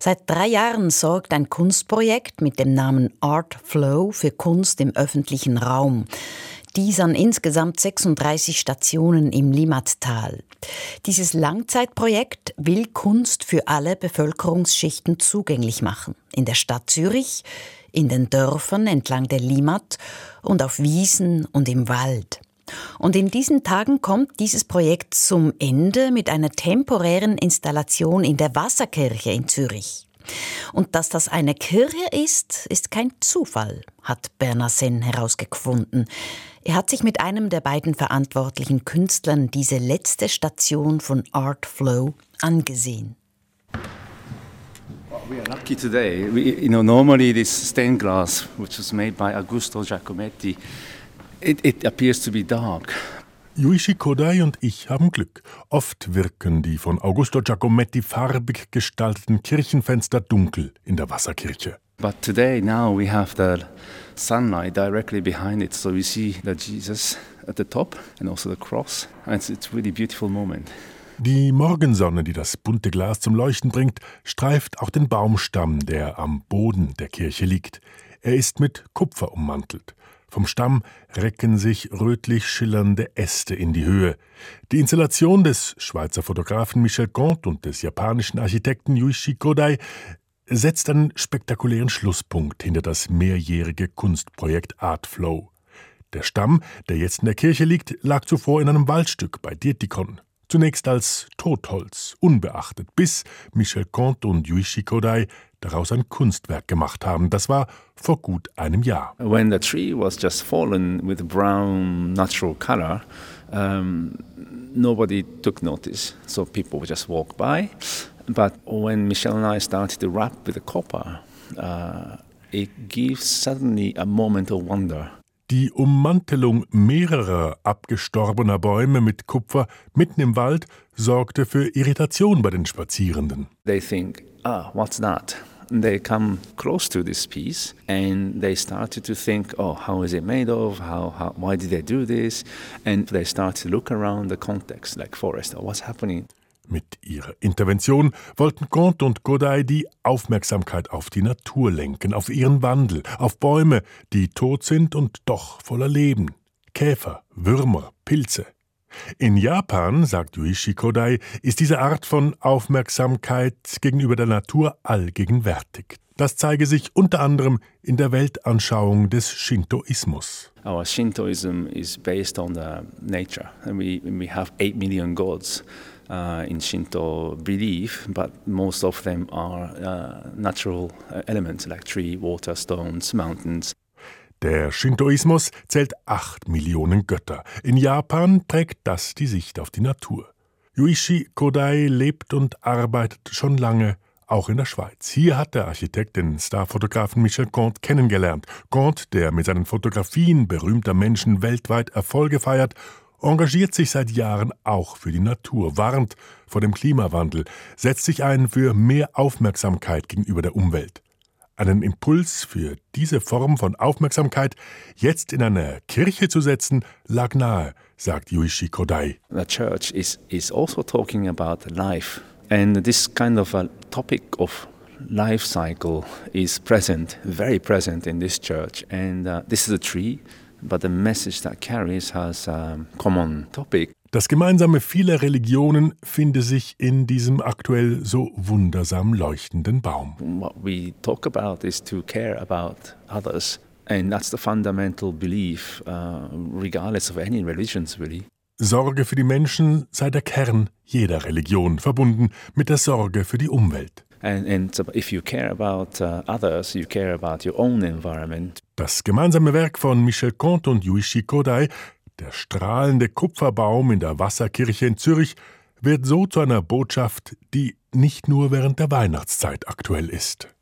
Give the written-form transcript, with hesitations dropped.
Seit 3 Jahren sorgt ein Kunstprojekt mit dem Namen Art Flow für Kunst im öffentlichen Raum. Dies an insgesamt 36 Stationen im Limmattal. Dieses Langzeitprojekt will Kunst für alle Bevölkerungsschichten zugänglich machen. In der Stadt Zürich, in den Dörfern entlang der Limmat und auf Wiesen und im Wald. Und in diesen Tagen kommt dieses Projekt zum Ende mit einer temporären Installation in der Wasserkirche in Zürich. Und dass das eine Kirche ist, ist kein Zufall, hat Bernard Senn herausgefunden. Er hat sich mit einem der beiden verantwortlichen Künstlern diese letzte Station von Art Flow angesehen. We are lucky today. Normally this stained glass, which was made by Augusto Giacometti, it appears to be dark. Yuichi Kodai und ich haben Glück. Oft wirken die von Augusto Giacometti farbig gestalteten Kirchenfenster dunkel in der Wasserkirche. But today, now we have the sunlight directly behind it, so we see the Jesus at the top and also the cross. And it's really a beautiful moment. Die Morgensonne, die das bunte Glas zum Leuchten bringt, streift auch den Baumstamm, der am Boden der Kirche liegt. Er ist mit Kupfer ummantelt. Vom Stamm recken sich rötlich schillernde Äste in die Höhe. Die Installation des Schweizer Fotografen Michel Comte und des japanischen Architekten Yuichi Kodai setzt einen spektakulären Schlusspunkt hinter das mehrjährige Kunstprojekt Art Flow. Der Stamm, der jetzt in der Kirche liegt, lag zuvor in einem Waldstück bei Dietikon. Zunächst als Totholz, unbeachtet, bis Michel Comte und Yuichi Kodai daraus ein Kunstwerk gemacht haben. Das war vor gut einem Jahr. When the tree was just fallen with brown natural color, nobody took notice, so people would just walk by. But when Michel and I started to wrap with the copper, it gives suddenly a moment of wonder. Die Ummantelung mehrerer abgestorbener Bäume mit Kupfer mitten im Wald sorgte für Irritation bei den Spazierenden. They think, what's that? And they come close to this piece and they started to think, how is it made of? Why did they do this? And they start to look around the context, like forest, what's happening? Mit ihrer Intervention wollten Comte und Kodai die Aufmerksamkeit auf die Natur lenken, auf ihren Wandel, auf Bäume, die tot sind und doch voller Leben. Käfer, Würmer, Pilze. In Japan, sagt Yuichi Kodai, ist diese Art von Aufmerksamkeit gegenüber der Natur allgegenwärtig. Das zeige sich unter anderem in der Weltanschauung des Shintoismus. Our Shintoism is based on the nature. And we have 8 million gods in Shinto belief, but most of them are natural elements like tree, water, stones, mountains. Der Shintoismus zählt 8 Millionen Götter. In Japan prägt das die Sicht auf die Natur. Yuichi Kodai lebt und arbeitet schon lange, auch in der Schweiz. Hier hat der Architekt den Starfotografen Michel Comte kennengelernt. Comte, der mit seinen Fotografien berühmter Menschen weltweit Erfolge feiert, engagiert sich seit Jahren auch für die Natur, warnt vor dem Klimawandel, setzt sich ein für mehr Aufmerksamkeit gegenüber der Umwelt. Einen Impuls für diese Form von Aufmerksamkeit jetzt in einer Kirche zu setzen, lag nahe, sagt Yuichi Kodai. The church is also talking about life, and this kind of a topic of life cycle is present, very present in this church. And this is a tree, but the message that carries has a common topic. Das Gemeinsame vieler Religionen finde sich in diesem aktuell so wundersam leuchtenden Baum. What we talk about is to care about others, and that's the fundamental belief, regardless of any religions really. Sorge für die Menschen sei der Kern jeder Religion, verbunden mit der Sorge für die Umwelt. And if you care about others, you care about your own environment. Das gemeinsame Werk von Michel Comte und Yuichi Kodai, der strahlende Kupferbaum in der Wasserkirche in Zürich, wird so zu einer Botschaft, die nicht nur während der Weihnachtszeit aktuell ist.